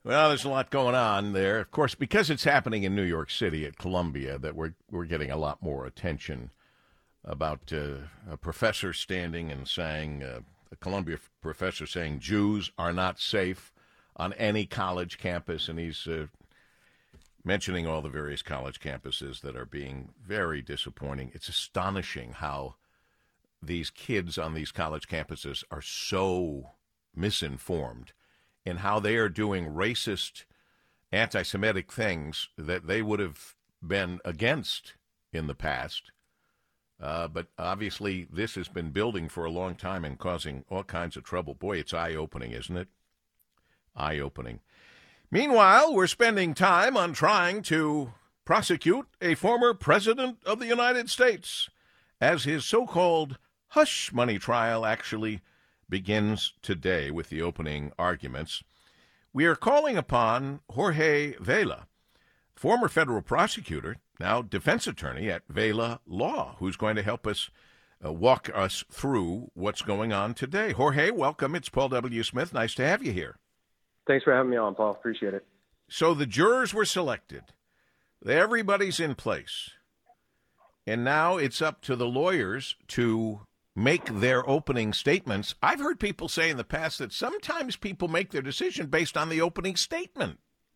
Well, there's a lot going on there. Of course, because it's happening in New York City at Columbia, that we're getting a lot more attention about a professor standing and saying, a Columbia professor saying Jews are not safe on any college campus, and he's mentioning all the various college campuses that are being very disappointing. It's astonishing how these kids on these college campuses are so misinformed and how they are doing racist, anti-Semitic things that they would have been against in the past. But obviously, this has been building for a long time and causing all kinds of trouble. Boy, it's eye-opening, isn't it? Eye-opening. Meanwhile, we're spending time on trying to prosecute a former president of the United States as his so-called hush money trial actually begins today with the opening arguments. We are calling upon Jorge Vela, former federal prosecutor, now defense attorney at Vela Law, who's going to help us walk us through what's going on today. Jorge, welcome. It's Paul W. Smith. Nice to have you here. Thanks for having me on, Paul. Appreciate it. So the jurors were selected. Everybody's in place. And now it's up to the lawyers to make their opening statements. I've heard people say in the past that sometimes people make their decision based on the opening statement.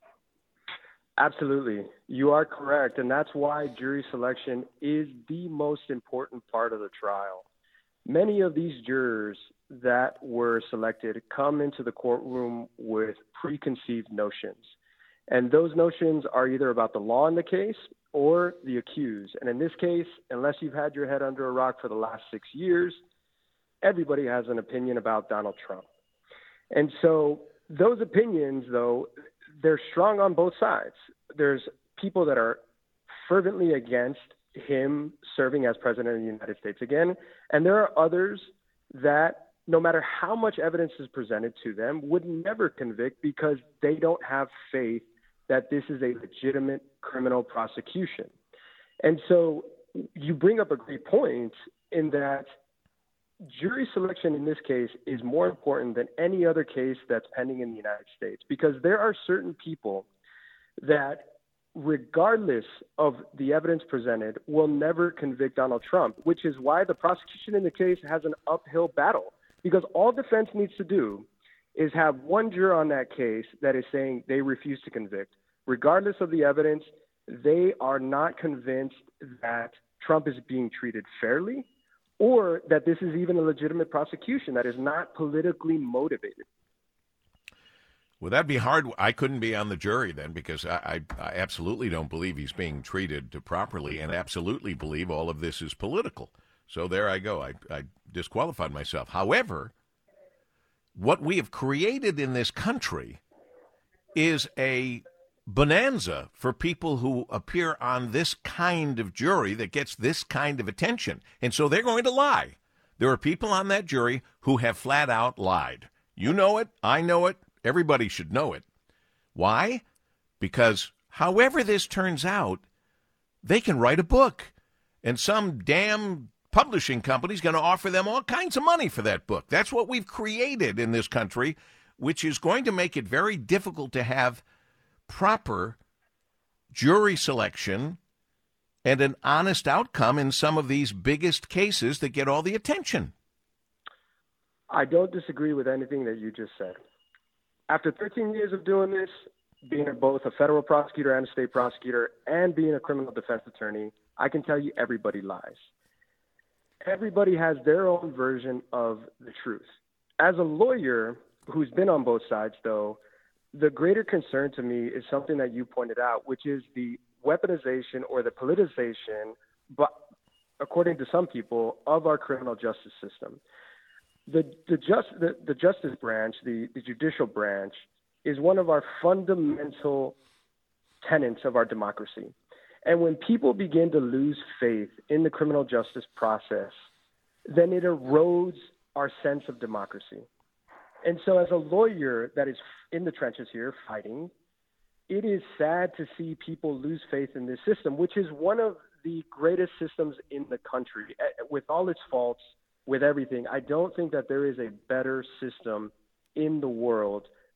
Absolutely. You are correct. And that's why jury selection is the most important part of the trial. Many of these jurors that were selected come into the courtroom with preconceived notions. And those notions are either about the law in the case or the accused. And in this case, unless you've had your head under a rock for the last 6 years, everybody has an opinion about Donald Trump. And so those opinions, though, they're strong on both sides. There's people that are fervently against him serving as president of the United States again. And there are others that, no matter how much evidence is presented to them, would never convict because they don't have faith that this is a legitimate criminal prosecution. And so you bring up a great point in that jury selection in this case is more important than any other case that's pending in the United States, because there are certain people that, regardless of the evidence presented, will never convict Donald Trump, which is why the prosecution in the case has an uphill battle, because all defense needs to do is have one juror on that case that is saying they refuse to convict. Regardless of the evidence, they are not convinced that Trump is being treated fairly or that this is even a legitimate prosecution that is not politically motivated. Well, that'd be hard. I couldn't be on the jury then because I absolutely don't believe he's being treated properly and absolutely believe all of this is political. So there I go. I disqualified myself. However, what we have created in this country is a bonanza for people who appear on this kind of jury that gets this kind of attention. And so they're going to lie. There are people on that jury who have flat out lied. You know it. I know it. Everybody should know it. Why? Because however this turns out, they can write a book. And some damn publishing company is going to offer them all kinds of money for that book. That's what we've created in this country, which is going to make it very difficult to have proper jury selection and an honest outcome in some of these biggest cases that get all the attention. I don't disagree with anything that you just said. After 13 years of doing this, being both a federal prosecutor and a state prosecutor and being a criminal defense attorney, I can tell you everybody lies. Everybody has their own version of the truth. As a lawyer who's been on both sides, though, the greater concern to me is something that you pointed out, which is the weaponization or the politicization, but according to some people, of our criminal justice system. The justice branch, the judicial branch, is one of our fundamental tenets of our democracy. And when people begin to lose faith in the criminal justice process, then it erodes our sense of democracy. And so as a lawyer that is in the trenches here fighting, it is sad to see people lose faith in this system, which is one of the greatest systems in the country. With all its faults, with everything, I don't think that there is a better system in the world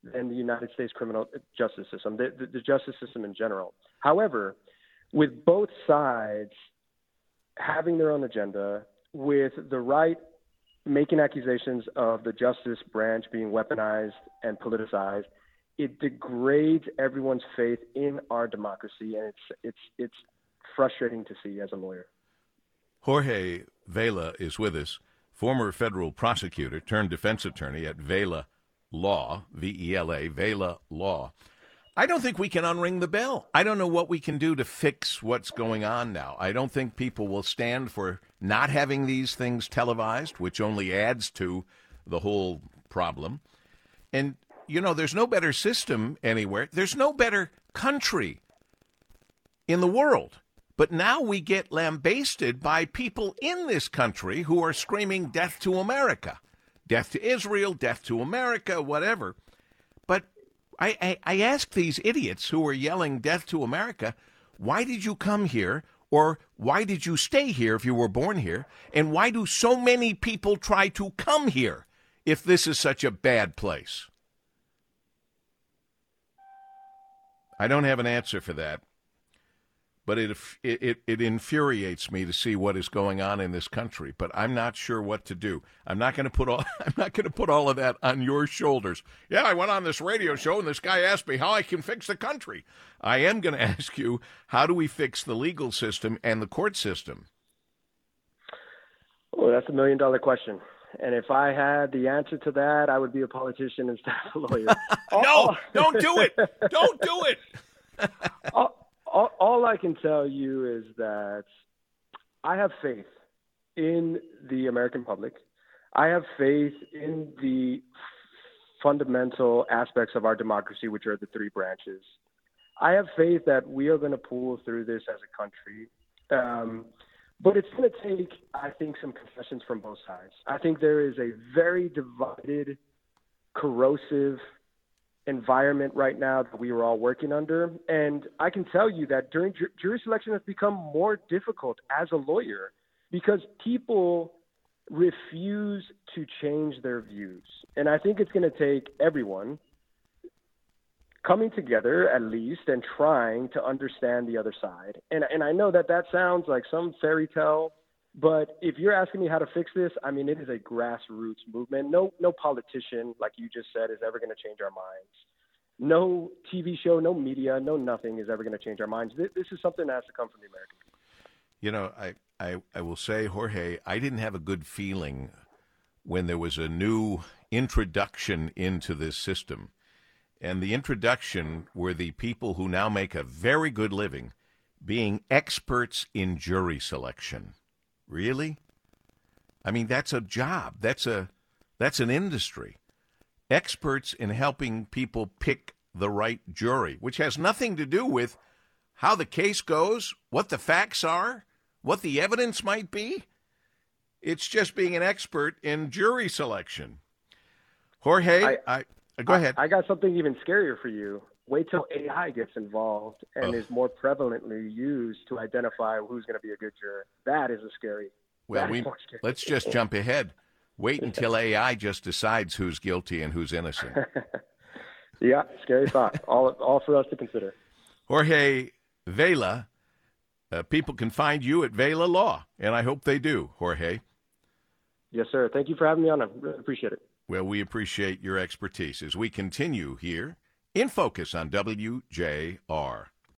than the United States criminal justice system, the justice system in general. However, with both sides having their own agenda, with the right making accusations of the justice branch being weaponized and politicized, it degrades everyone's faith in our democracy, and it's frustrating to see as a lawyer. Jorge Vela is with us, former federal prosecutor turned defense attorney at Vela Law, V-E-L-A, Vela Law. I don't think we can unring the bell. I don't know what we can do to fix what's going on now. I don't think people will stand for not having these things televised, which only adds to the whole problem. And, you know, there's no better system anywhere. There's no better country in the world. But now we get lambasted by people in this country who are screaming death to America, death to Israel, death to America, whatever. But I ask these idiots who are yelling death to America, why did you come here? Or why did you stay here if you were born here? And why do so many people try to come here if this is such a bad place? I don't have an answer for that. But it infuriates me to see what is going on in this country. But I'm not sure what to do. I'm not going to put all of that on your shoulders. Yeah, I went on this radio show and this guy asked me how I can fix the country. I am going to ask you, how do we fix the legal system and the court system? Well, that's $1 million question. And if I had the answer to that, I would be a politician instead of a lawyer. No, don't do it. Don't do it. All I can tell you is that I have faith in the American public. I have faith in the fundamental aspects of our democracy, which are the three branches. I have faith that we are going to pull through this as a country. But it's going to take, I think, some concessions from both sides. I think there is a very divided, corrosive environment right now that we were all working under. And I can tell you that during jury selection has become more difficult as a lawyer because people refuse to change their views. And I think it's going to take everyone coming together at least and trying to understand the other side. And I know that sounds like some fairy tale, but if you're asking me how to fix this, I mean, it is a grassroots movement. No politician, like you just said, is ever going to change our minds. No TV show, no media, no nothing is ever going to change our minds. This is something that has to come from the American people. You know, I will say, Jorge, I didn't have a good feeling when there was a new introduction into this system. And the introduction were the people who now make a very good living being experts in jury selection. Really? I mean, that's a job. That's an industry. Experts in helping people pick the right jury, which has nothing to do with how the case goes, what the facts are, what the evidence might be. It's just being an expert in jury selection. Jorge, go ahead. I got something even scarier for you. Wait till AI gets involved and is more prevalently used to identify who's going to be a good juror. That is scary. Well, let's just jump ahead. Wait until AI just decides who's guilty and who's innocent. Yeah, scary thought. All for us to consider. Jorge Vela, people can find you at Vela Law, and I hope they do, Jorge. Yes, sir. Thank you for having me on. I really appreciate it. Well, we appreciate your expertise as we continue here in Focus on WJR.